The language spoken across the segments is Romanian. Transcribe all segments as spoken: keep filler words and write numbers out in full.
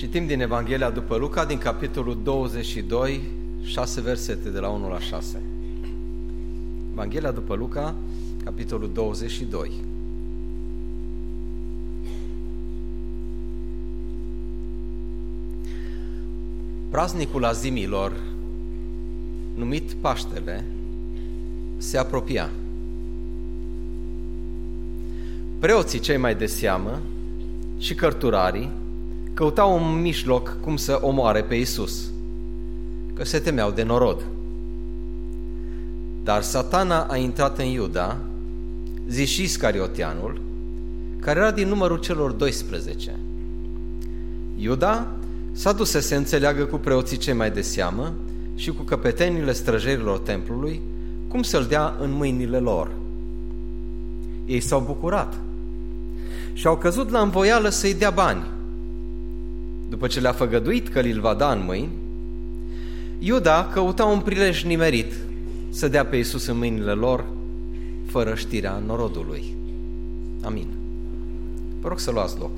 Citim din Evanghelia după Luca, din capitolul douăzeci și doi, șase versete de la unu la șase. Evanghelia după Luca, capitolul douăzeci și doi. Praznicul azimilor, numit Paștele, se apropia. Preoții cei mai de seamă și cărturarii căutau un mijloc cum să omoare pe Iisus, că se temeau de norod. Dar Satana a intrat în Iuda, zis și Iscarioteanul, care era din numărul celor doisprezece. Iuda s-a dus să se înțeleagă cu preoții cei mai de seamă și cu căpetenile străjerilor templului, cum să-l dea în mâinile lor. Ei s-au bucurat și au căzut la învoială să-i dea bani. După ce le-a făgăduit că li-l va da în mâini, Iuda căuta un prilej nimerit să dea pe Iisus în mâinile lor, fără știrea norodului. Amin. Vă rog să luați loc.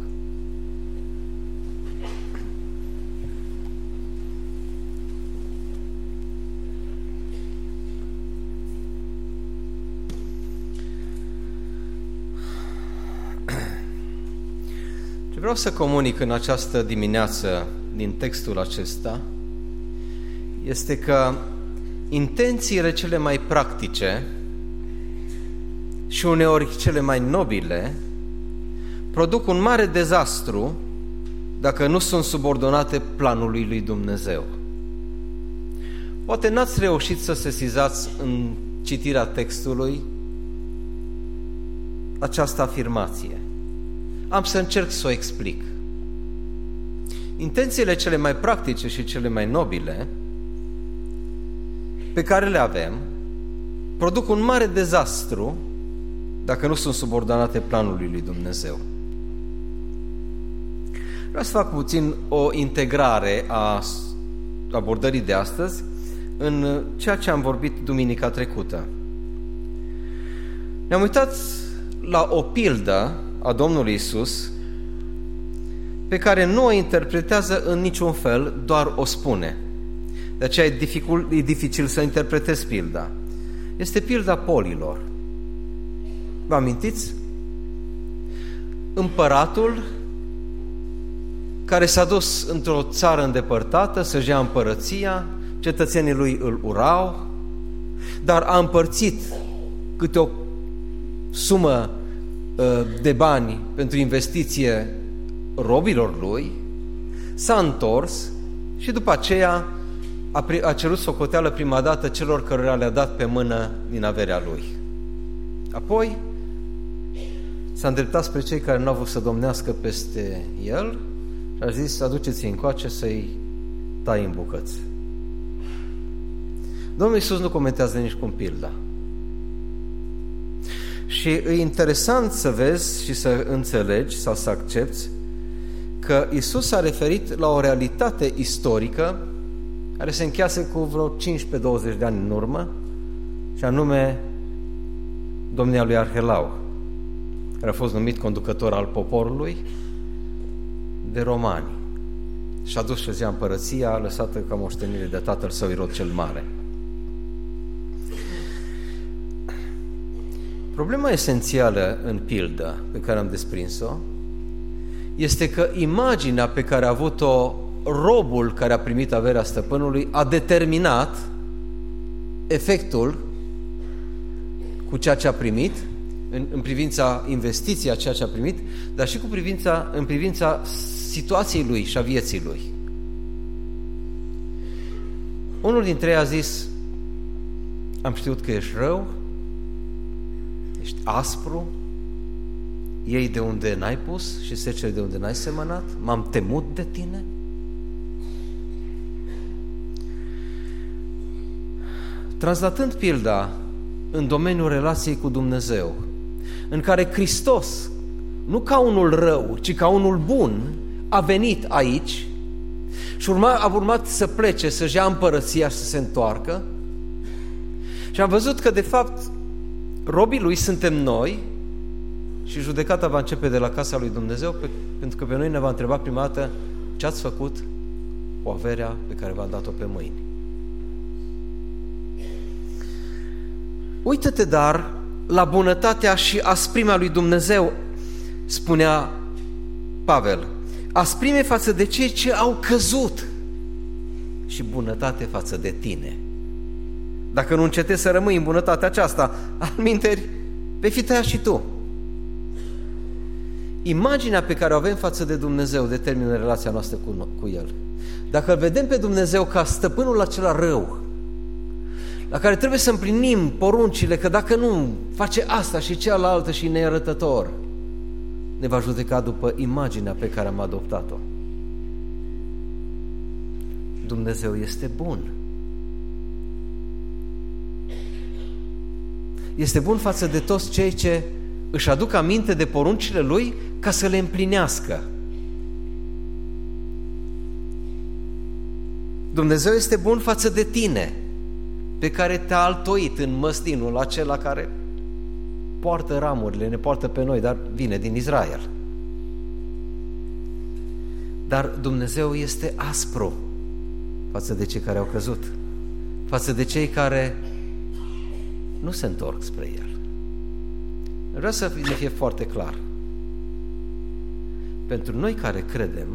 Ce vreau să comunic în această dimineață din textul acesta este că intențiile cele mai practice și uneori cele mai nobile produc un mare dezastru dacă nu sunt subordonate planului lui Dumnezeu. Poate n-ați reușit să sesizați în citirea textului această afirmație. Am să încerc să o explic. Intențiile cele mai practice și cele mai nobile pe care le avem produc un mare dezastru dacă nu sunt subordonate planului lui Dumnezeu. Vreau să fac puțin o integrare a abordării de astăzi în ceea ce am vorbit duminica trecută. Ne-am uitat la o pildă a Domnului Iisus pe care nu o interpretează în niciun fel, doar o spune. De aceea e dificil, e dificil să interpretezi pilda. Este pilda polilor. Vă amintiți? Împăratul care s-a dus într-o țară îndepărtată să-și ia împărăția, cetățenii lui îl urau, dar a împărțit câte o sumă de bani pentru investiție robilor lui, s-a întors și după aceea a, a cerut socoteală prima dată celor cărora le-a dat pe mână din averea lui. Apoi s-a îndreptat spre cei care nu au vrut să domnească peste el și a zis: aduceți-i încoace să-i tai în bucăți. Domnul Iisus nu comentează nici cum pilda. Și e interesant să vezi și să înțelegi sau să accepti că Iisus s-a referit la o realitate istorică care se încheiase cu vreo cincisprezece douăzeci de ani în urmă, și anume domnia lui Arhelau, care a fost numit conducător al poporului de romani și a dus și-o zi împărăția lăsată ca moștenire de tatăl său Irod cel Mare. Problema esențială în pildă pe care am desprins-o este că imaginea pe care a avut-o robul care a primit averea stăpânului a determinat efectul cu ceea ce a primit, în, în privința investiției a ceea ce a primit, dar și cu privința, în privința situației lui și a vieții lui. Unul dintre ei a zis: am știut că ești rău, ești aspru, iei de unde n-ai pus și seceri de unde n-ai semănat, m-am temut de tine. Translatând pilda în domeniul relației cu Dumnezeu, în care Hristos, nu ca unul rău, ci ca unul bun, a venit aici și urma, a urmat să plece, să-și ia împărăția și să se întoarcă, și am văzut că de fapt robii lui suntem noi și judecata va începe de la casa lui Dumnezeu, pe, pentru că pe noi ne va întreba prima dată ce ce ați făcut cu averea pe care v-am dat-o pe mâini. Uită-te dar la bunătatea și asprimea lui Dumnezeu, spunea Pavel, asprime față de cei ce au căzut și bunătate față de tine. Dacă nu încetezi să rămâi în bunătatea aceasta, alminteri, vei fi tăiat și tu. Imaginea pe care o avem față de Dumnezeu determină relația noastră cu, cu El. Dacă îl vedem pe Dumnezeu ca stăpânul acela rău, la care trebuie să împlinim poruncile, că dacă nu face asta și cealaltă și neierătător, ne va judeca după imaginea pe care am adoptat-o. Dumnezeu este bun. Este bun față de toți cei ce își aduc aminte de poruncile Lui ca să le împlinească. Dumnezeu este bun față de tine, pe care te-a altoit în măslinul acela care poartă ramurile, ne poartă pe noi, dar vine din Israel. Dar Dumnezeu este aspru față de cei care au căzut, față de cei care nu se întorc spre El. Vreau să ne fie foarte clar. Pentru noi care credem,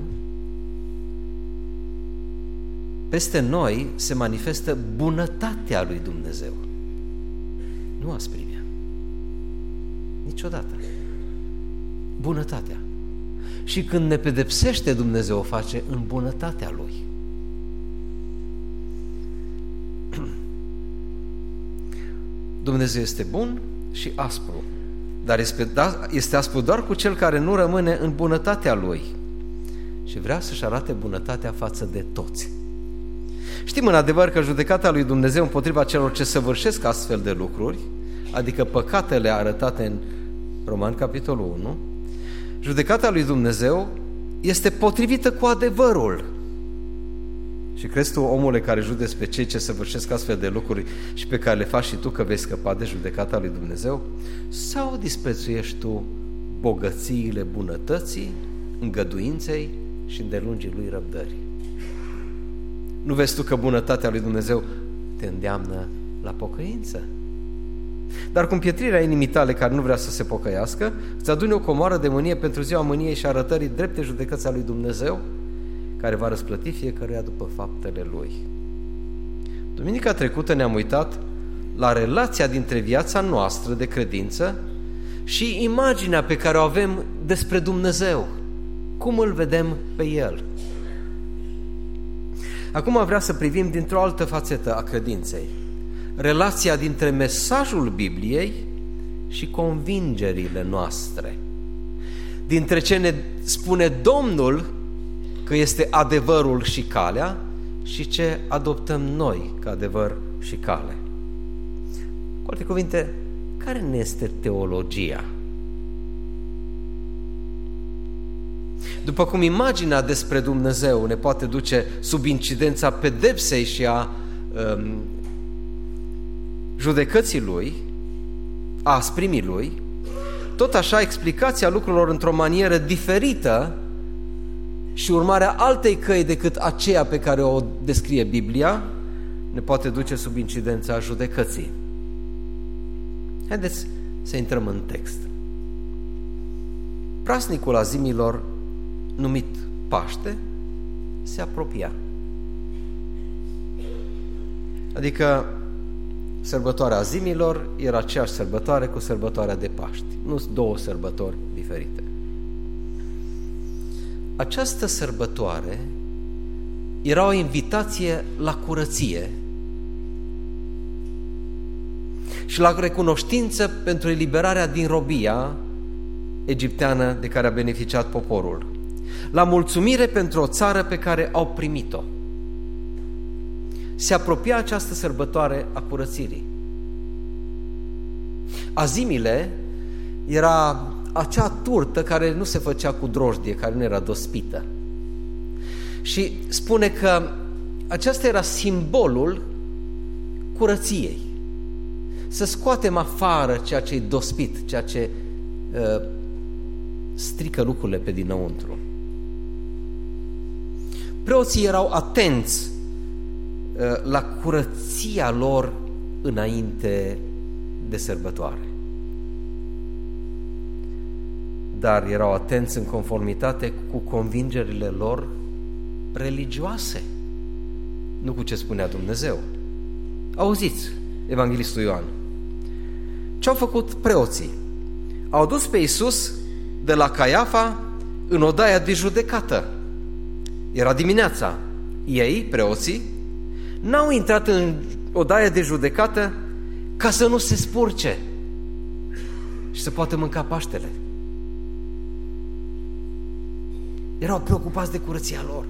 peste noi se manifestă bunătatea lui Dumnezeu, nu asprimea. Niciodată. Bunătatea. Și când ne pedepsește, Dumnezeu o face în bunătatea Lui. Dumnezeu este bun și aspru, dar este aspru doar cu cel care nu rămâne în bunătatea Lui și vrea să-și arate bunătatea față de toți. Știm în adevăr că judecata lui Dumnezeu împotriva celor ce săvârșesc astfel de lucruri, adică păcatele arătate în Romani, capitolul unu, judecata lui Dumnezeu este potrivită cu adevărul. Și crezi tu, omule, care judeci pe cei ce săvârșesc astfel de lucruri și pe care le faci și tu, că vei scăpa de judecata lui Dumnezeu? Sau disprețuiești tu bogățiile bunătății, îngăduinței și îndelungii lui răbdări? Nu vezi tu că bunătatea lui Dumnezeu te îndeamnă la pocăință? Dar cu împietrirea inimii tale care nu vrea să se pocăiască, îți aduni o comoară de mânie pentru ziua mâniei și arătării drepte judecăți a lui Dumnezeu, care va răsplăti fiecăruia după faptele lui. Duminica trecută ne-am uitat la relația dintre viața noastră de credință și imaginea pe care o avem despre Dumnezeu, cum îl vedem pe El. Acum vreau să privim dintr-o altă fațetă a credinței, relația dintre mesajul Bibliei și convingerile noastre, dintre ce ne spune Domnul că este adevărul și calea și ce adoptăm noi ca adevăr și cale. Cu alte cuvinte, care ne este teologia? După cum imaginea despre Dumnezeu ne poate duce sub incidența pedepsei și a um, judecății Lui, a asprimii Lui, tot așa explicația lucrurilor într-o manieră diferită și urmarea altei căi decât aceea pe care o descrie Biblia ne poate duce sub incidența judecății. Haideți să intrăm în text. Praznicul azimilor, numit Paște, se apropia. Adică sărbătoarea azimilor era aceeași sărbătoare cu sărbătoarea de Paști. Nu sunt două sărbători diferite. Această sărbătoare era o invitație la curăție și la recunoștință pentru eliberarea din robia egipteană de care a beneficiat poporul, la mulțumire pentru o țară pe care au primit-o. Se apropia această sărbătoare a curățirii. Azimile era acea turtă care nu se făcea cu drojdie, care nu era dospită. Și spune că aceasta era simbolul curăției. Să scoatem afară ceea ce e dospit, ceea ce uh, strică lucrurile pe dinăuntru. Preoții erau atenți la curăția lor înainte de sărbătoare. Dar erau atenți în conformitate cu convingerile lor religioase, nu cu ce spunea Dumnezeu. Auziți Evanghelistul Ioan. Ce au făcut preoții? Au dus pe Iisus de la Caiafa în odaia de judecată. Era dimineața. Ei, preoții, n-au intrat în odaia de judecată ca să nu se spurce și să poată mânca Paștele. Erau preocupați de curăția lor.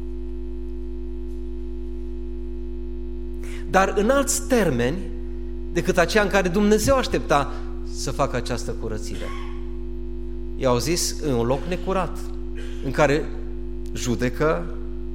Dar în alți termeni decât aceea în care Dumnezeu aștepta să facă această curățire. I-au zis în un loc necurat, în care judecă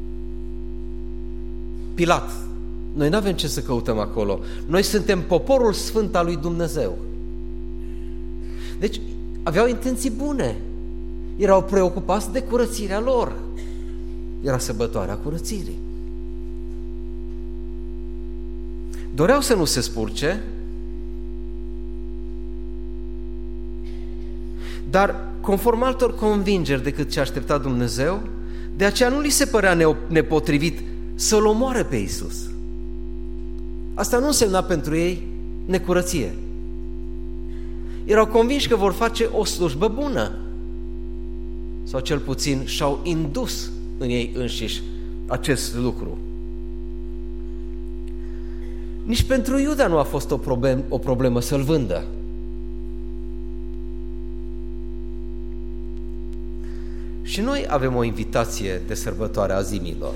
Pilat. Noi nu avem ce să căutăm acolo. Noi suntem poporul sfânt al lui Dumnezeu. Deci aveau intenții bune. Erau preocupați de curățirea lor. Era sărbătoarea curățirii. Doreau să nu se spurce, dar conform altor convingeri decât ce aștepta Dumnezeu, de aceea nu li se părea nepotrivit să-L omoare pe Iisus. Asta nu însemna pentru ei necurăție. Erau convinși că vor face o slujbă bună, sau cel puțin și-au indus în ei înșiși acest lucru. Nici pentru Iuda nu a fost o problemă, o problemă să-L vândă. Și noi avem o invitație de sărbătoare a zimilor.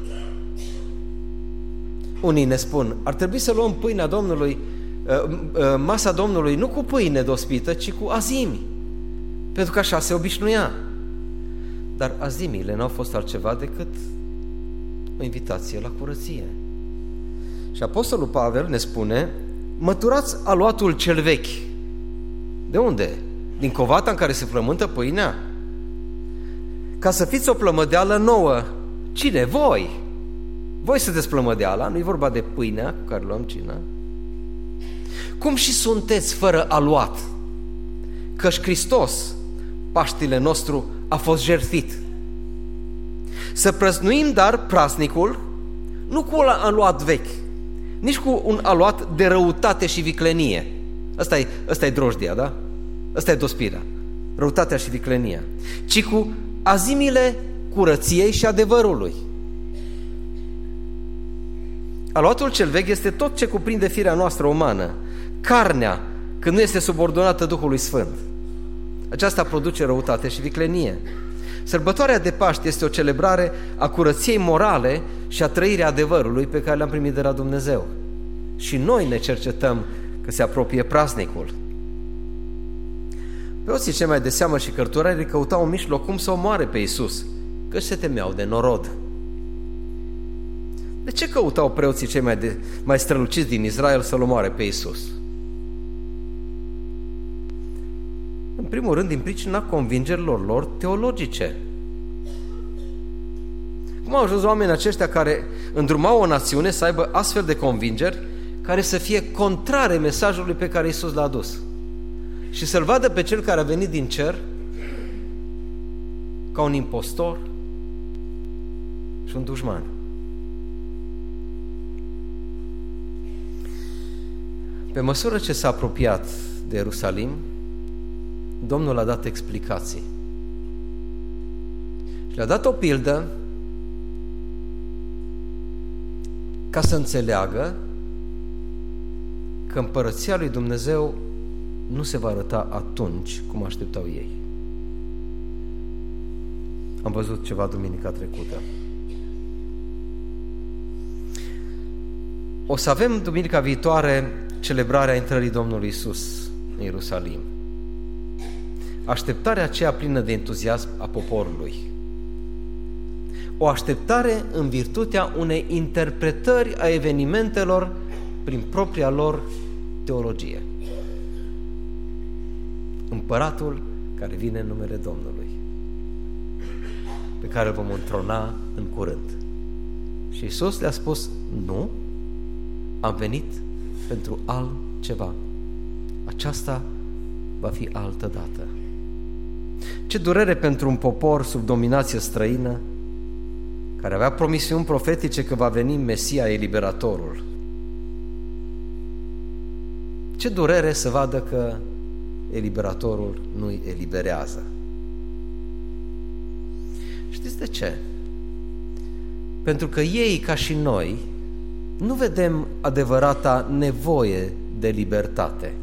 Unii ne spun, ar trebui să luăm pâinea Domnului, masa Domnului, nu cu pâine dospită, ci cu azimi, pentru că așa se obișnuia. Dar azimile n-au fost altceva decât o invitație la curăție. Și Apostolul Pavel ne spune, măturați aluatul cel vechi. De unde? Din covata în care se flământă pâinea? Ca să fiți o plămădeală nouă. Cine? Voi! Voi sunteți plămădeala, nu-i vorba de pâinea cu care luăm cină. Cum și sunteți fără aluat? Căci Hristos, Paștile nostru, a fost jertfit. Să prăznuim dar praznicul nu cu un aluat vechi, nici cu un aluat de răutate și viclenie. Asta e, asta e drojdia, da? Asta e dospirea, răutatea și viclenia. Ci cu azimile curăției și adevărului. Aluatul cel vechi este tot ce cuprinde firea noastră umană, carnea, când nu este subordonată Duhului Sfânt. Aceasta produce răutate și viclenie. Sărbătoarea de Paști este o celebrare a curăției morale și a trăirii adevărului pe care le-am primit de la Dumnezeu. Și noi ne cercetăm că se apropie praznicul. Preoții cei mai de seamă și cărturarii căutau un mijloc cum să omoare pe Iisus, că se temeau de norod. De ce căutau preoții cei mai, de, mai străluciți din Israel să-L omoare pe Iisus? În primul rând, din pricina convingerilor lor teologice. Cum au ajuns oamenii aceștia care îndrumau o națiune să aibă astfel de convingeri care să fie contrare mesajului pe care Iisus l-a adus și să-L vadă pe Cel care a venit din cer ca un impostor și un dușman? Pe măsură ce s-a apropiat de Ierusalim, Domnul a dat explicații și le-a dat o pildă ca să înțeleagă că împărăția lui Dumnezeu nu se va arăta atunci cum așteptau ei. Am văzut ceva duminica trecută. O să avem duminica viitoare celebrarea intrării Domnului Iisus în Ierusalim. Așteptarea aceea plină de entuziasm a poporului. O așteptare în virtutea unei interpretări a evenimentelor prin propria lor teologie. Împăratul care vine în numele Domnului. pe care îl vom întrona în curând. Și Iisus le-a spus, nu, am venit pentru altceva. Aceasta va fi altă dată. Ce durere pentru un popor sub dominație străină, care avea promisiuni profetice că va veni Mesia, eliberatorul. Ce durere să vadă că eliberatorul nu-i eliberează. Știți de ce? Pentru că ei, ca și noi, nu vedem adevărata nevoie de libertate.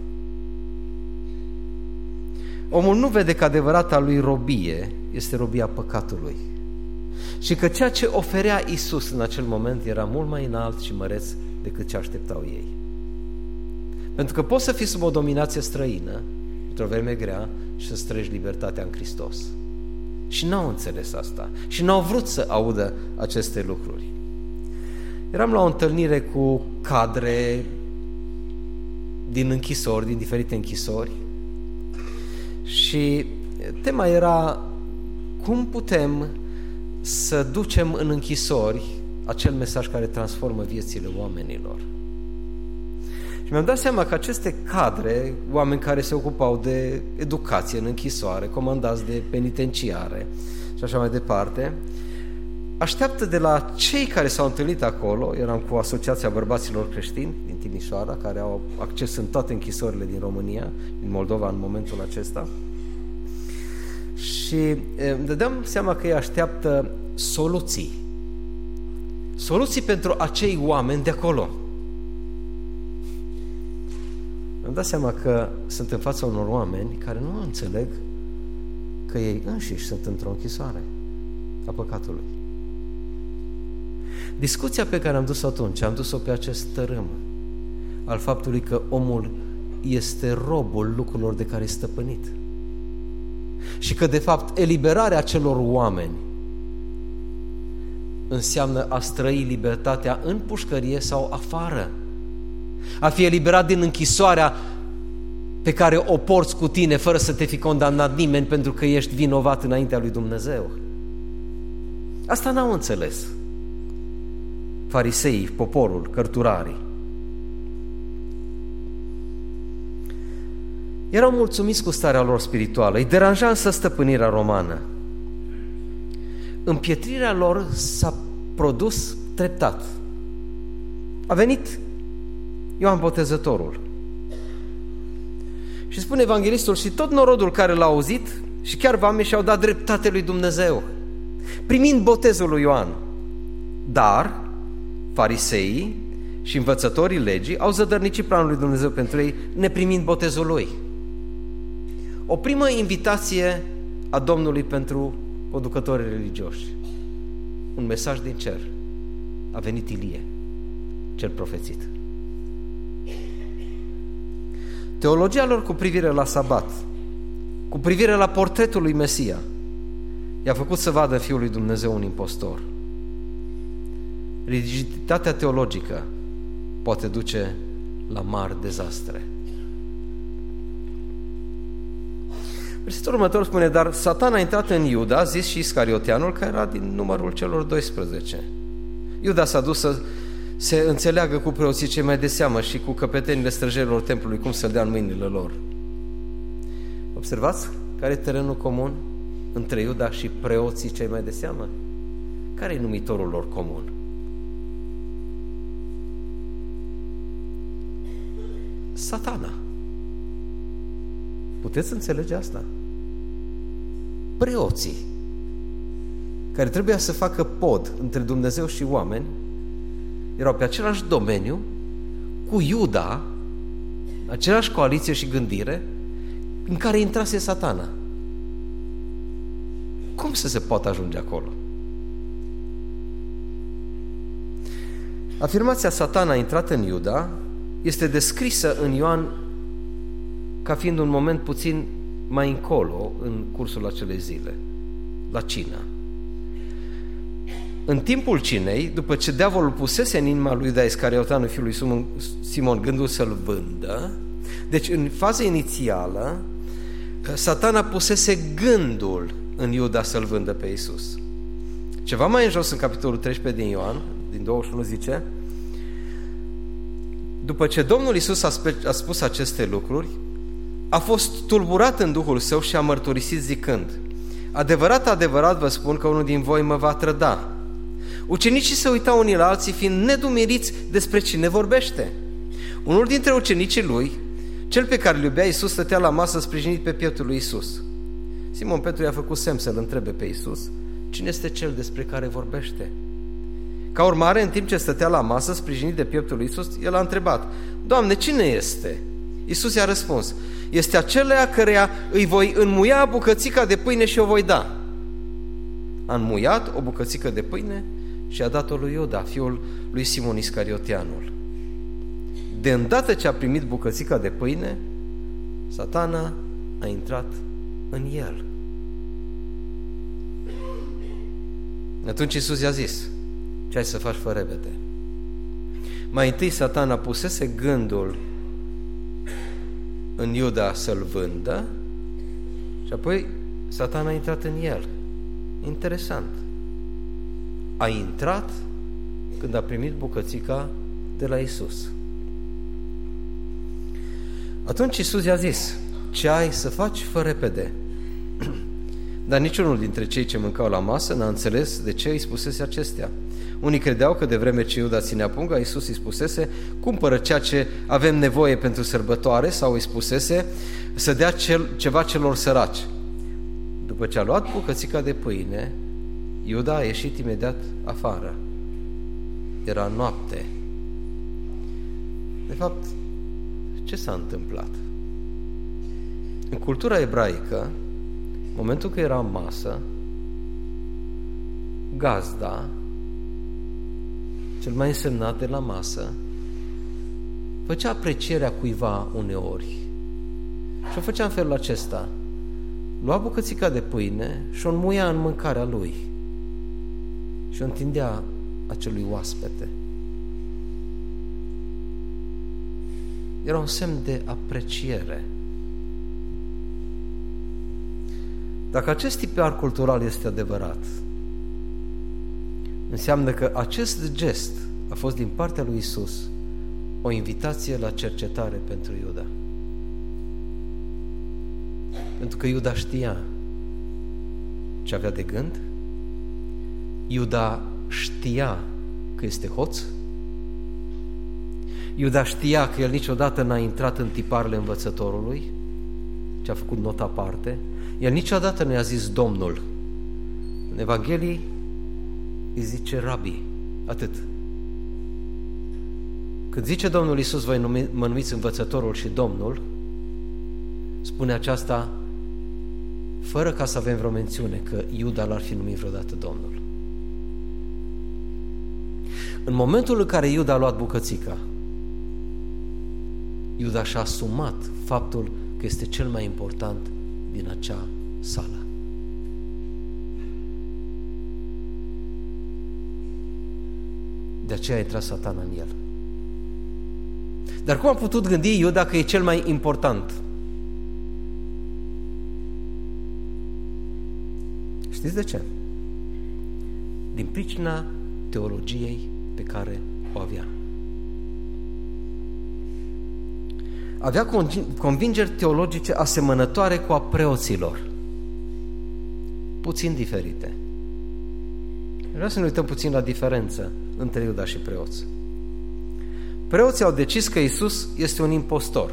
Omul nu vede că adevărata lui robie este robia păcatului și că ceea ce oferea Iisus în acel moment era mult mai înalt și măreț decât ce așteptau ei. Pentru că poți să fii sub o dominație străină într-o vreme grea și să străgi libertatea în Hristos. Și n-au înțeles asta și n-au vrut să audă aceste lucruri. Eram la o întâlnire cu cadre din închisori, din diferite închisori, și tema era cum putem să ducem în închisori acel mesaj care transformă viețile oamenilor. Și mi-am dat seama că aceste cadre, oameni care se ocupau de educație în închisoare, comandați de penitenciare și așa mai departe, așteaptă de la cei care s-au întâlnit acolo, eram cu Asociația Bărbaților Creștini din Timișoara, care au acces în toate închisorile din România, din Moldova în momentul acesta, și îmi dădeam seama că ei așteaptă soluții. Soluții pentru acei oameni de acolo. Mi-am dat seama că sunt în fața unor oameni care nu înțeleg că ei înșiși sunt într-o închisoare a păcatului. Discuția pe care am dus-o atunci, am dus-o pe acest tărâm al faptului că omul este robul lucrurilor de care e stăpânit. Și că, de fapt, eliberarea acelor oameni înseamnă a străi libertatea în pușcărie sau afară. A fi eliberat din închisoarea pe care o porți cu tine fără să te fi condamnat nimeni pentru că ești vinovat înaintea lui Dumnezeu. Asta n-au înțeles fariseii, poporul, cărturarii. Erau mulțumiți cu starea lor spirituală, îi deranja însă stăpânirea romană. Împietrirea lor s-a produs treptat. A venit Ioan Botezătorul. Și spune evanghelistul, și tot norodul care l-a auzit și chiar vameșii și-au dat dreptate lui Dumnezeu, primind botezul lui Ioan. Dar fariseii și învățătorii legii au zădărnicit planul lui Dumnezeu pentru ei, neprimind botezul lui. O primă invitație a Domnului pentru conducătorii religioși. Un mesaj din cer. A venit Ilie, cel profețit. Teologia lor cu privire la sabat, cu privire la portretul lui Mesia, i-a făcut să vadă în Fiul lui Dumnezeu un impostor. Rigiditatea teologică poate duce la mari dezastre. Versetul următor spune, dar Satan a intrat în Iuda, a zis și Iscarioteanul, care era din numărul celor doisprezece. Iuda s-a dus să se înțeleagă cu preoții cei mai de seamă și cu căpetenile străjerilor templului, cum să-l dea în mâinile lor. Observați care e terenul comun între Iuda și preoții cei mai de seamă? Care e numitorul lor comun? Satana. Puteți înțelege asta? Preoții care trebuia să facă pod între Dumnezeu și oameni erau pe același domeniu cu Iuda, același coaliție și gândire în care intrase Satana. Cum să se poate ajunge acolo? Afirmația Satana a intrat în Iuda este descrisă în Ioan ca fiind un moment puțin mai încolo în cursul acelei zile, la cină. În timpul cinei, după ce diavolul pusese în inima lui Iuda Iscarioteanu, fiul lui Simon, gândul să-l vândă, deci în faza inițială, Satana pusese gândul în Iuda să-l vândă pe Iisus. Ceva mai în jos, în capitolul treisprezece din Ioan, din douăzeci și unu, zice: după ce Domnul Iisus a, spe- a spus aceste lucruri, a fost tulburat în Duhul Său și a mărturisit zicând: adevărat, adevărat vă spun că unul din voi mă va trăda. Ucenicii se uitau unii la alții, fiind nedumeriți despre cine vorbește. Unul dintre ucenicii lui, cel pe care îl iubea Iisus, stătea la masă sprijinit pe pieptul lui Iisus. Simon Petru i-a făcut semn să-l întrebe pe Iisus: cine este cel despre care vorbește? Ca urmare, în timp ce stătea la masă sprijinit de pieptul lui Iisus, el a întrebat: Doamne, cine este? Iisus i-a răspuns: este acela căreia îi voi înmuia bucățica de pâine și o voi da. A înmuiat o bucățică de pâine și a dat-o lui Iuda, fiul lui Simon Iscarioteanul. De îndată ce a primit bucățica de pâine, Satana a intrat în el. Atunci Iisus i-a zis: ce ai să faci, fă repede. Mai întâi Satana pusese gândul în Iuda să-l vândă și apoi Satana a intrat în el. Interesant. A intrat când a primit bucățica de la Iisus. Atunci Iisus i-a zis: ce ai să faci, fă repede. Dar niciunul dintre cei ce mâncau la masă n-a înțeles de ce îi spusese acestea. Unii credeau că de vreme ce Iuda ținea punga, Iisus îi spusese: cumpără ceea ce avem nevoie pentru sărbătoare, sau îi spusese să dea cel, ceva celor săraci. După ce a luat bucățica de pâine, Iuda a ieșit imediat afară. Era noapte. De fapt, ce s-a întâmplat? În cultura ebraică, în momentul că era în masă, gazda, cel mai însemnat de la masă, făcea aprecierea cuiva uneori. Și o făcea în felul acesta: lua bucățica de pâine și o înmuia în mâncarea lui și o întindea acelui oaspete. Era un semn de apreciere. Dacă acest tipar cultural este adevărat, înseamnă că acest gest a fost din partea lui Iisus o invitație la cercetare pentru Iuda. Pentru că Iuda știa ce avea de gând, Iuda știa că este hoț, Iuda știa că el niciodată n-a intrat în tiparele învățătorului, ce a făcut nota aparte, el niciodată nu i-a zis Domnul. În Evanghelii îi zice Rabi, atât. Când zice Domnul Iisus: voi numi, mă numiți învățătorul și Domnul, spune aceasta fără ca să avem vreo mențiune că Iuda l-ar fi numit vreodată Domnul. În momentul în care Iuda a luat bucățica, Iuda și-a asumat faptul că este cel mai important din acea sală. De aceea a intrat Satana în el. Dar cum a putut gândi Iuda că e cel mai important? Știți de ce? Din pricina teologiei pe care o avea. Avea convingeri teologice asemănătoare cu a preoților, puțin diferite. Vreau să ne uităm puțin la diferență între Iuda și preoți. Preoții au decis că Iisus este un impostor.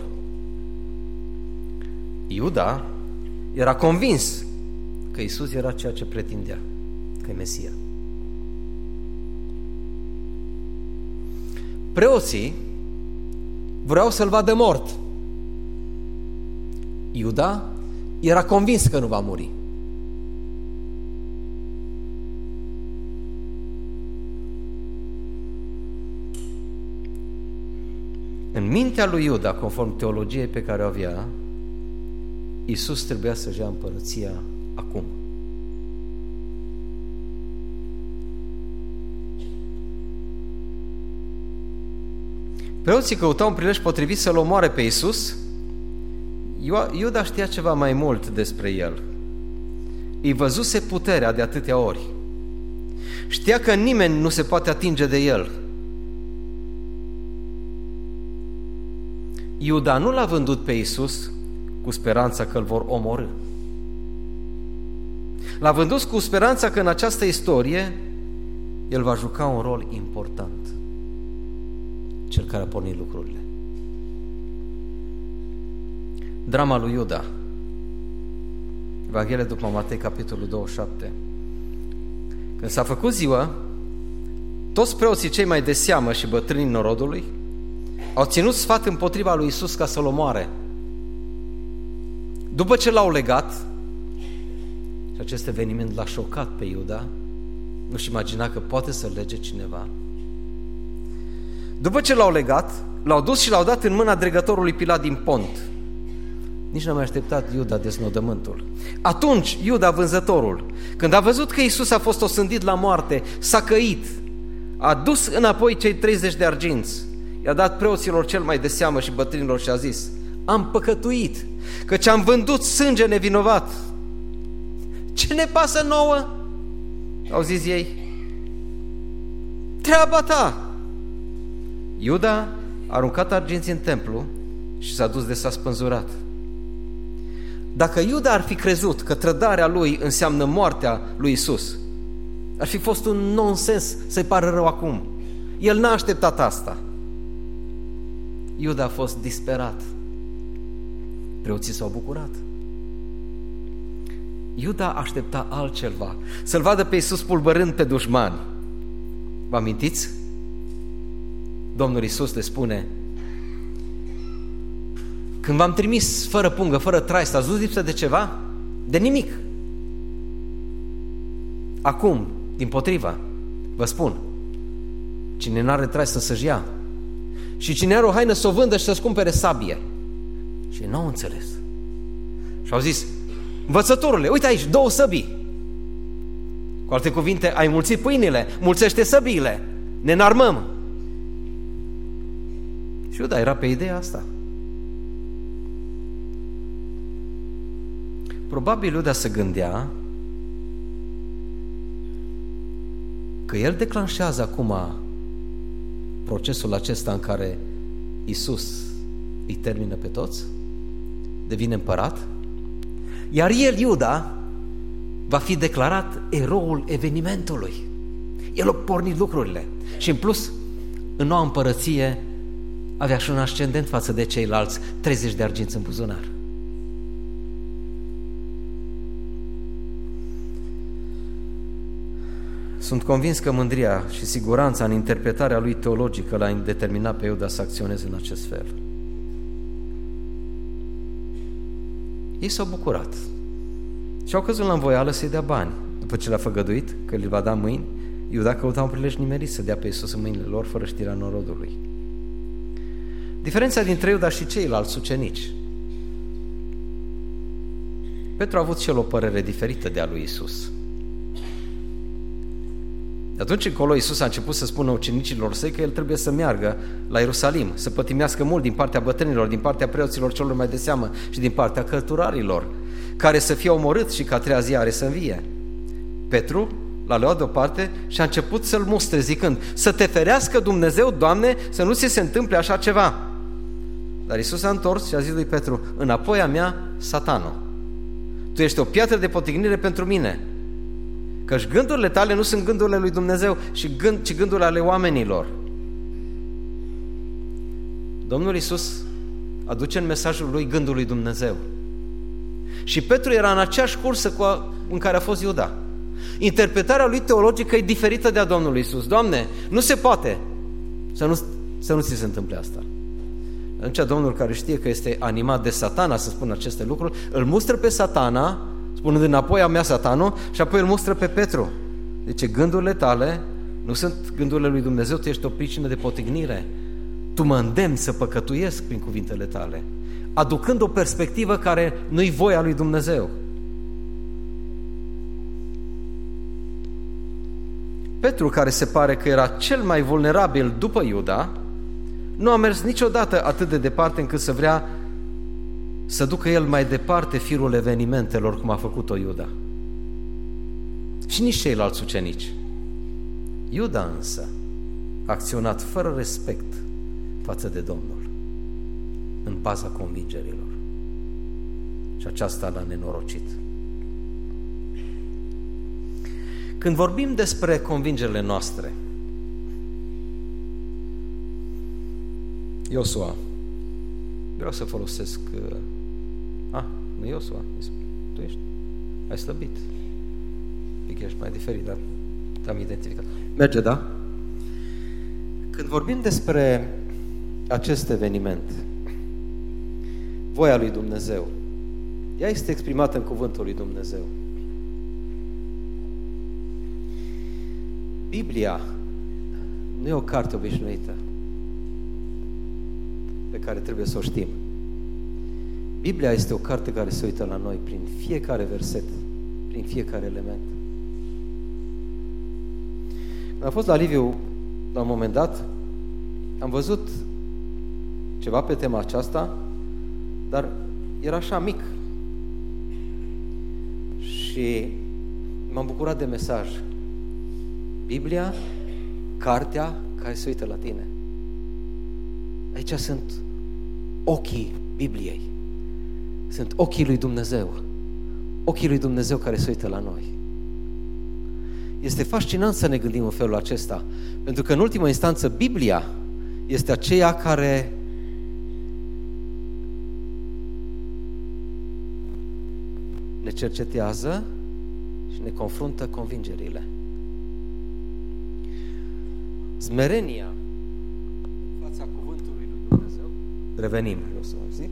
Iuda era convins că Iisus era ceea ce pretindea, că e Mesia. Preoții vreau să-l vadă mort. Iuda era convins că nu va muri. În mintea lui Iuda, conform teologiei pe care o avea, Iisus trebuia să-și ia împărăția acum. Preoții căutau un prilej potrivit să-l omoare pe Iisus. Iuda știa ceva mai mult despre el. Îi văzuse puterea de atâtea ori. Știa că nimeni nu se poate atinge de el. Iuda nu l-a vândut pe Iisus cu speranța că îl vor omorî. L-a vândut cu speranța că în această istorie el va juca un rol important. Cel care a pornit lucrurile. Drama lui Iuda. Evanghelia după Matei, capitolul douăzeci și șapte. Când s-a făcut ziua, toți preoții cei mai de seamă și bătrânii norodului au ținut sfat împotriva lui Iisus ca să-l omoare. După ce l-au legat, și acest eveniment l-a șocat pe Iuda, nu-și imagina că poate să lege cineva. După ce l-au legat, l-au dus și l-au dat în mâna dregătorului Pilat din Pont. Nici n-a mai așteptat Iuda desnodământul. Atunci Iuda, vânzătorul, când a văzut că Iisus a fost osândit la moarte, s-a căit, a dus înapoi cei treizeci de arginți, i-a dat preoților cel mai de seamă și bătrânilor și a zis: am păcătuit, căci am vândut sânge nevinovat. Ce ne pasă nouă? Au zis ei. Treaba ta! Iuda a aruncat arginții în templu și s-a dus de s-a spânzurat. Dacă Iuda ar fi crezut că trădarea lui înseamnă moartea lui Iisus, ar fi fost un nonsens să-i pară rău acum. El n-a așteptat asta. Iuda a fost disperat. Preoții s-au bucurat. Iuda aștepta altceva, să-l vadă pe Iisus pulbărând pe dușmani. Vă amintiți? Domnul Iisus le spune: când v-am trimis fără pungă, fără traistă, ați dus lipsă de ceva? De nimic. Acum, dimpotriva, vă spun, cine n-are traistă să-și ia și cine are o haină să o vândă și să-ți cumpere sabie. Și n-au înțeles. Și au zis: învățătorule, uite aici, două săbii. Cu alte cuvinte, ai mulțit pâinile, mulțește săbiile, ne înarmăm. Și Iuda era pe ideea asta. Probabil Iuda se gândea că el declanșează acum procesul acesta în care Iisus îi termină pe toți, devine împărat, iar el, Iuda, va fi declarat eroul evenimentului. El a pornit lucrurile și în plus, în noua împărăție, avea și un ascendent față de ceilalți, treizeci de arginți în buzunar. Sunt convins că mândria și siguranța în interpretarea lui teologică l-a determinat pe Iuda să acționeze în acest fel. Ei s-au bucurat și au căzut la învoială să-i dea bani. După ce le-a făgăduit că îi va da mâini, Iuda căuta un prilej nimerit să dea pe Iisus în mâinile lor fără știrea norodului. Diferența dintre Iuda și ceilalți ucenici: Petru a avut și el o părere diferită de a lui Iisus. De atunci încolo Iisus a început să spună ucenicilor săi că el trebuie să meargă la Ierusalim, să pătimească mult din partea bătrânilor, din partea preoților celor mai de seamă și din partea cărturarilor, care să fie omorât și că a treia zi are să învie. Petru l-a luat deoparte și a început să-l mustre zicând: să te ferească Dumnezeu, Doamne, să nu ți se întâmple așa ceva. Dar Iisus a întors și a zis lui Petru: înapoi a mea, Satano, tu ești o piatră de potignire pentru mine, căci gândurile tale nu sunt gândurile lui Dumnezeu, ci gândurile ale oamenilor. Domnul Iisus aduce în mesajul lui gândul lui Dumnezeu. Și Petru era în aceeași cursă cu a, în care a fost Iuda. Interpretarea lui teologică e diferită de a Domnului Iisus. Doamne, nu se poate să nu, să nu ți se întâmple asta. Atunci Domnul, care știe că este animat de Satana să spună aceste lucruri, îl mustră pe Satana, spunând înapoi a mea, Satano, și apoi îl mustră pe Petru. Deci gândurile tale nu sunt gândurile lui Dumnezeu, tu ești o pricină de potignire. Tu mă îndemni să păcătuiesc prin cuvintele tale, aducând o perspectivă care nu-i voia lui Dumnezeu. Petru, care se pare că era cel mai vulnerabil după Iuda, nu a mers niciodată atât de departe încât să vrea să ducă el mai departe firul evenimentelor, cum a făcut-o Iuda. Și nici ceilalți ucenici. Iuda însă a acționat fără respect față de Domnul, în baza convingerilor. Și aceasta l-a nenorocit. Când vorbim despre convingerile noastre, Iosua, vreau să folosesc... Ah, nu Iosua, tu ești? Ai slăbit. Pic ești mai diferit, dar te-am identificat. Merge, da? Când vorbim despre acest eveniment, voia lui Dumnezeu, ea este exprimată în cuvântul lui Dumnezeu. Biblia nu e o carte obișnuită pe care trebuie să o știm. Biblia este o carte care se uită la noi prin fiecare verset, prin fiecare element. Când am fost la Liviu, la un moment dat, am văzut ceva pe tema aceasta, dar era așa mic. Și m-am bucurat de mesaj. Biblia, cartea care se uită la tine. Aici sunt ochii Bibliei. Sunt ochii lui Dumnezeu. Ochii lui Dumnezeu care se uită la noi. Este fascinant să ne gândim în felul acesta, pentru că în ultimă instanță Biblia este aceea care ne cercetează și ne confruntă convingerile. Smerenia în fața cuvântului lui Dumnezeu. Revenim, eu să zic.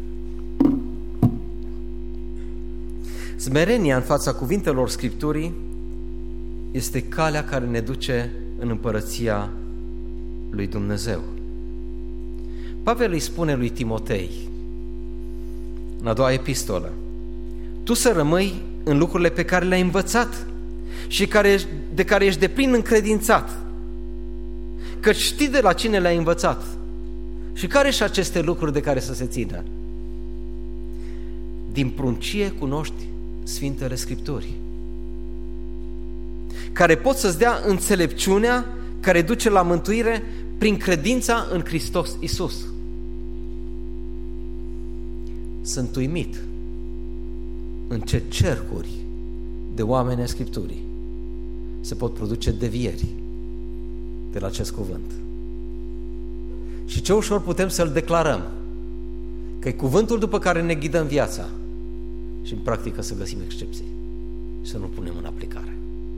Smerenia în fața cuvintelor Scripturii este calea care ne duce în împărăția lui Dumnezeu. Pavel îi spune lui Timotei, în a doua epistolă, tu să rămâi în lucrurile pe care le-ai învățat și care, de care ești deplin încredințat, că știi de la cine le-ai învățat și care și aceste lucruri de care să se țină. Din pruncie cunoști Sfintele Scripturi, care pot să-ți dea înțelepciunea care duce la mântuire prin credința în Hristos Iisus. Sunt uimit în ce cercuri de oameni ai Scripturii se pot produce devieri de la acest cuvânt. Și ce ușor putem să-l declarăm, că e cuvântul după care ne ghidăm viața și în practică să găsim excepții și să nu punem în aplicare.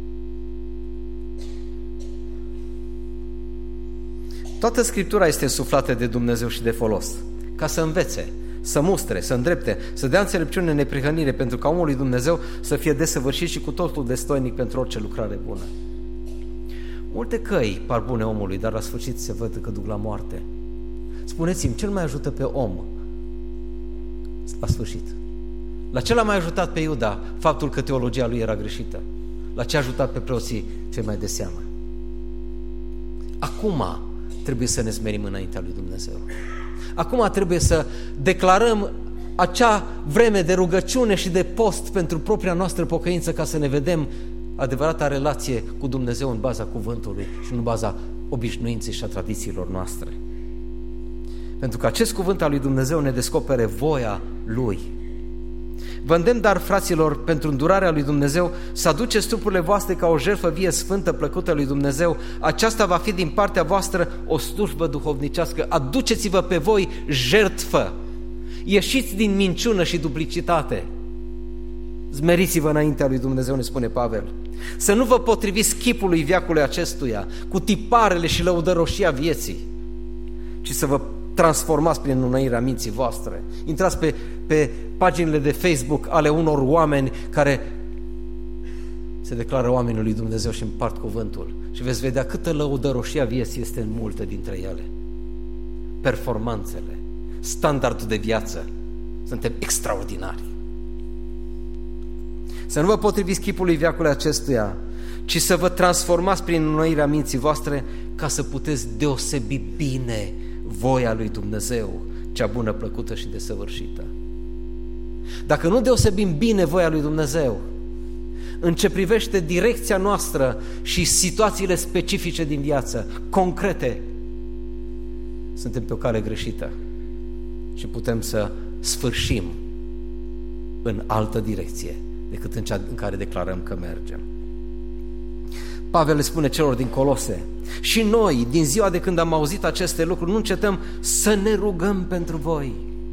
Toată Scriptura este însuflată de Dumnezeu și de folos, ca să învețe, să mustre, să îndrepte, să dea înțelepciune în neprihănire, pentru ca omul lui Dumnezeu să fie desăvârșit și cu totul destoinic pentru orice lucrare bună. Multe căi par bune omului, dar la sfârșit se văd că duc la moarte. Spuneți-mi, ce mai ajută pe om la sfârșit? La ce l-a mai ajutat pe Iuda faptul că teologia lui era greșită? La ce a ajutat pe preoții cei mai de seamă? Acum trebuie să ne smerim înaintea lui Dumnezeu. Acum trebuie să declarăm acea vreme de rugăciune și de post pentru propria noastră pocăință, ca să ne vedem adevărata relație cu Dumnezeu în baza cuvântului și în baza obișnuinței și a tradițiilor noastre. Pentru că acest cuvânt al lui Dumnezeu ne descopere voia Lui. Vă îndemn, dar, fraților, pentru îndurarea lui Dumnezeu, să aduceți trupurile voastre ca o jertfă vie, sfântă, plăcută lui Dumnezeu. Aceasta va fi din partea voastră o slujbă duhovnicească. Aduceți-vă pe voi jertfă. Ieșiți din minciună și duplicitate. Zmeriți-vă înaintea lui Dumnezeu, ne spune Pavel. Să nu vă potriviți chipului veacului acestuia, cu tiparele și lăudăroșia vieții, ci să vă transformați prin înnoirea minții voastre. Intrați pe, pe paginile de Facebook ale unor oameni care se declară oamenii lui Dumnezeu și împart cuvântul și veți vedea câtă lăudăroșia vieții este în multe dintre ele. Performanțele, standardul de viață, suntem extraordinari. Să nu vă potriviți chipului veacului acestuia, ci să vă transformați prin înnoirea minții voastre, ca să puteți deosebi bine voia lui Dumnezeu, cea bună, plăcută și desăvârșită. Dacă nu deosebim bine voia lui Dumnezeu, în ce privește direcția noastră și situațiile specifice din viață, concrete, suntem pe o cale greșită și putem să sfârșim în altă direcție decât în cea în care declarăm că mergem. Pavel le spune celor din Colose: și noi, din ziua de când am auzit aceste lucruri, nu încetăm să ne rugăm pentru voi.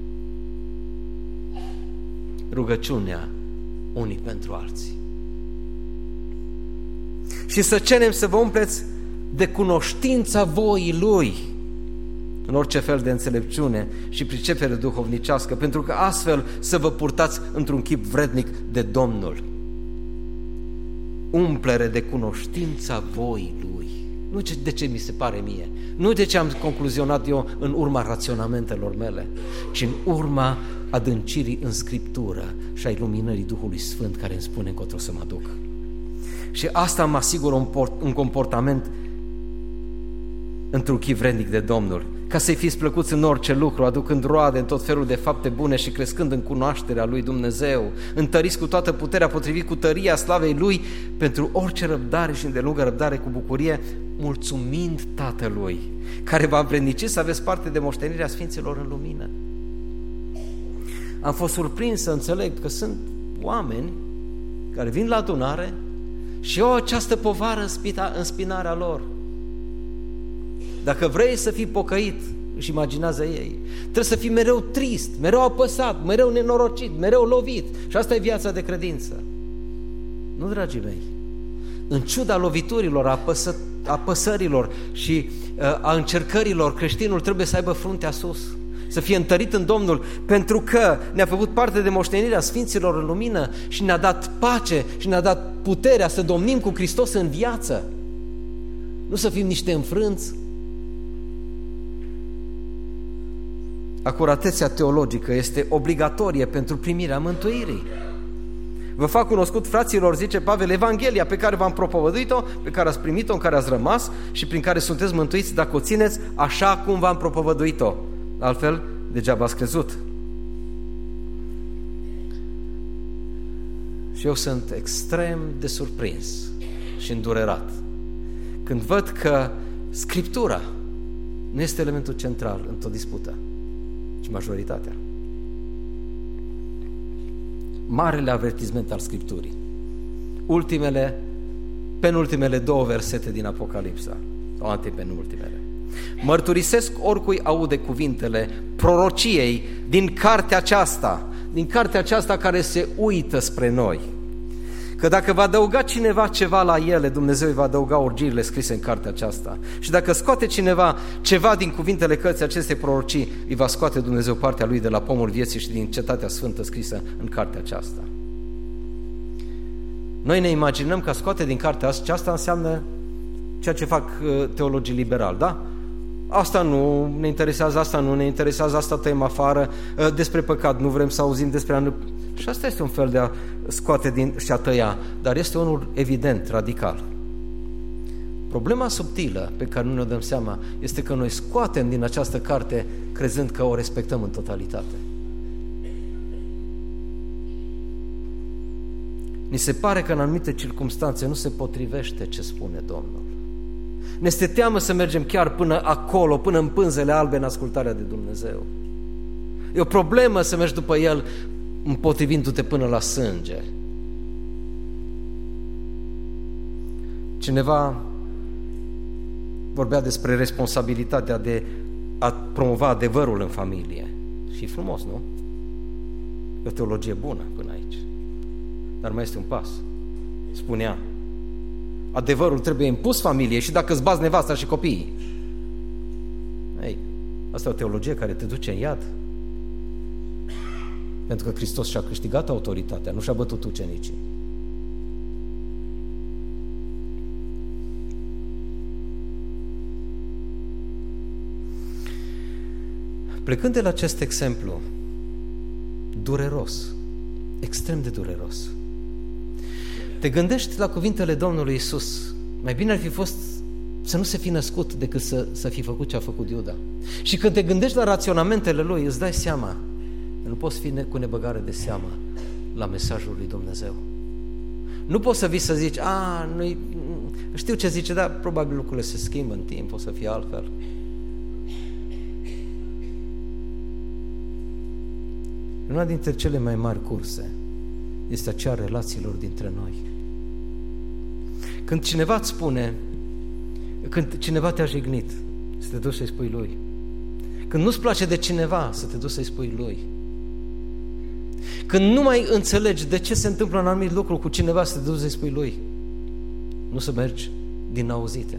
Rugăciunea unii pentru alții. Și să cerem să vă umpleți de cunoștința voii Lui, în orice fel de înțelepciune și pricepere duhovnicească, pentru că astfel să vă purtați într-un chip vrednic de Domnul. Umplere de cunoștința voii Lui. Nu de ce mi se pare mie, nu de ce am concluzionat eu în urma raționamentelor mele, ci în urma adâncirii în Scriptură și a iluminării Duhului Sfânt care îmi spune încotro să mă duc. Și asta mă asigură un, port, un comportament într-un chip vrednic de Domnul, ca să-i fiți plăcuți în orice lucru, aducând roade în tot felul de fapte bune și crescând în cunoașterea lui Dumnezeu, întăriți cu toată puterea potrivit cu tăria slavei Lui, pentru orice răbdare și îndelungă răbdare cu bucurie, mulțumind Tatălui, care v-a învrednicit să aveți parte de moștenirea Sfinților în lumină. Am fost surprins să înțeleg că sunt oameni care vin la adunare și au această povară în spinarea lor. Dacă vrei să fii pocăit, își imaginează ei, trebuie să fii mereu trist, mereu apăsat, mereu nenorocit, mereu lovit. Și asta e viața de credință. Nu, dragii mei, în ciuda loviturilor, apăsă, apăsărilor și uh, a încercărilor, creștinul trebuie să aibă fruntea sus, să fie întărit în Domnul, pentru că ne-a făcut parte de moștenirea Sfinților în lumină și ne-a dat pace și ne-a dat puterea să domnim cu Hristos în viață. Nu să fim niște înfrânți. Acuratețea teologică este obligatorie pentru primirea mântuirii. Vă fac cunoscut, fraților, zice Pavel, Evanghelia pe care v-am propovăduit-o, pe care ați primit-o, în care ați rămas și prin care sunteți mântuiți dacă o țineți așa cum v-am propovăduit-o. Altfel, degeaba ați crezut. Și eu sunt extrem de surprins și îndurerat când văd că Scriptura nu este elementul central într-o dispută, ci majoritatea. Marele avertisment al Scripturii. Ultimele, penultimele două versete din Apocalipsa, sau antepenultimele. Mărturisesc oricui aude cuvintele prorociei din cartea aceasta, din cartea aceasta care se uită spre noi, că dacă va adăuga cineva ceva la ele, Dumnezeu îi va adăuga orgiile scrise în cartea aceasta. Și dacă scoate cineva ceva din cuvintele cărții acestei prorocii, îi va scoate Dumnezeu partea lui de la pomul vieții și din cetatea sfântă scrisă în cartea aceasta. Noi ne imaginăm că scoate din cartea aceasta înseamnă ceea ce fac teologii liberali, da? Asta nu ne interesează, asta nu ne interesează, asta tăiem afară, despre păcat nu vrem să auzim, despre a nu... Și asta este un fel de a scoate din și a tăia, dar este unul evident, radical. Problema subtilă pe care nu ne dăm seama este că noi scoatem din această carte crezând că o respectăm în totalitate. Ni se pare că în anumite circumstanțe nu se potrivește ce spune Domnul. Ne este teamă să mergem chiar până acolo, până în pânzele albe în ascultarea de Dumnezeu. E o problemă să mergi după El împotrivindu-te până la sânge. Cineva vorbea despre responsabilitatea de a promova adevărul în familie. Și frumos, nu? E o teologie bună până aici. Dar mai este un pas. Spunea, adevărul trebuie impus familiei și dacă îți bați nevasta și copiii. Ei, asta e o teologie care te duce în iad. Pentru că Hristos și-a câștigat autoritatea, nu și-a bătut ucenicii. Plecând de la acest exemplu dureros, extrem de dureros, te gândești la cuvintele Domnului Iisus. Mai bine ar fi fost să nu se fi născut decât să, să fi făcut ce a făcut Iuda. Și când te gândești la raționamentele lui, îți dai seama că nu poți fi cu nebăgare de seamă la mesajul lui Dumnezeu. Nu poți să vii să zici, a, nu știu ce zice, dar probabil lucrurile se schimbă în timp, o să fie altfel. Una dintre cele mai mari curse este aceea relațiilor dintre noi. Când cineva îți spune, când cineva te-a jignit, să te duci să-i spui lui. Când nu-ți place de cineva, să te duci să-i spui lui. Când nu mai înțelegi de ce se întâmplă un anumit lucru cu cineva, să te duci să-i spui lui. Nu să mergi din auzite.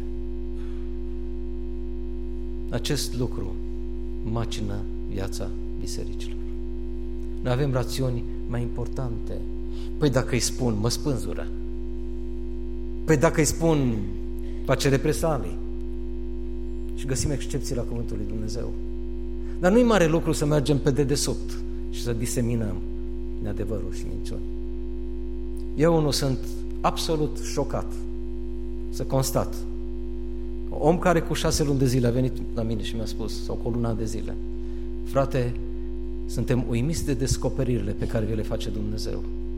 Acest lucru macină viața bisericilor. Noi avem rațiuni mai importante. Păi dacă îi spun, mă spânzură. Păi dacă îi spun, face represalii. Și găsim excepții la cuvântul lui Dumnezeu. Dar nu-i mare lucru să mergem pe dedesubt și să diseminăm neadevăruri și minciuni. Eu unul sunt absolut șocat să constat. Om care cu șase luni de zile a venit la mine și mi-a spus, sau cu o lună de zile, frate, suntem uimiți de descoperirile pe care vi le face Dumnezeu.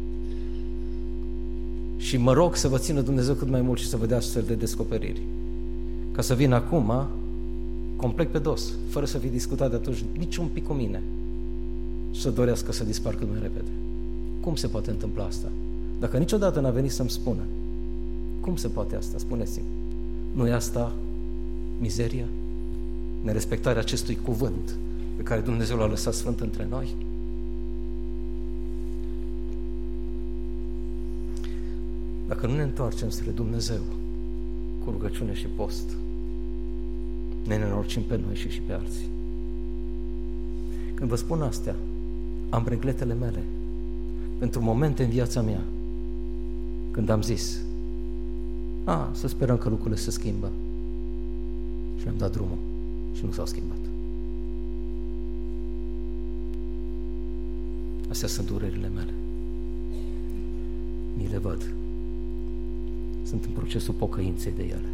Și mă rog să vă țină Dumnezeu cât mai mult și să vă dea astfel de descoperiri. Ca să vin acum, complet pe dos, fără să fi discutat de atunci nici un pic cu mine și să dorească să dispar cât mai repede. Cum se poate întâmpla asta? Dacă niciodată n-a venit să-mi spună, cum se poate asta? Spuneți-mi. Nu e asta mizeria? Nerespectarea acestui cuvânt pe care Dumnezeu l-a lăsat sfânt între noi? Dacă nu ne întoarcem spre Dumnezeu cu rugăciune și post, ne nenorocim pe noi și și pe alții. Când vă spun astea, am regretele mele pentru momente în viața mea când am zis, a, să sperăm că lucrurile se schimbă, și am dat drumul și nu s-au schimbat. Astea sunt durerile mele. Mi le văd. Sunt în procesul pocăinței de ele.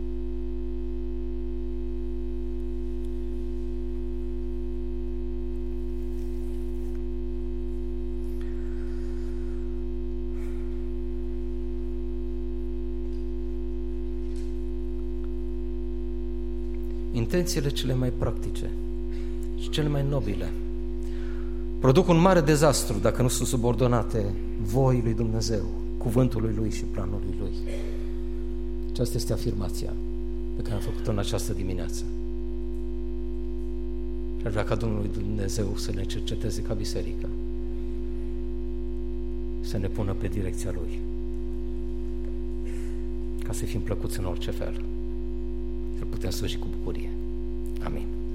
Intențiile cele mai practice și cele mai nobile produc un mare dezastru dacă nu sunt subordonate voii lui Dumnezeu, cuvântului Lui și planului Lui. Aceasta este afirmația pe care am făcut-o în această dimineață. Și ar vrea ca Domnul Dumnezeu să ne cerceteze ca biserică, să ne pună pe direcția Lui, ca să fim plăcuți în orice fel, să putem sluji cu bucurie. Amin.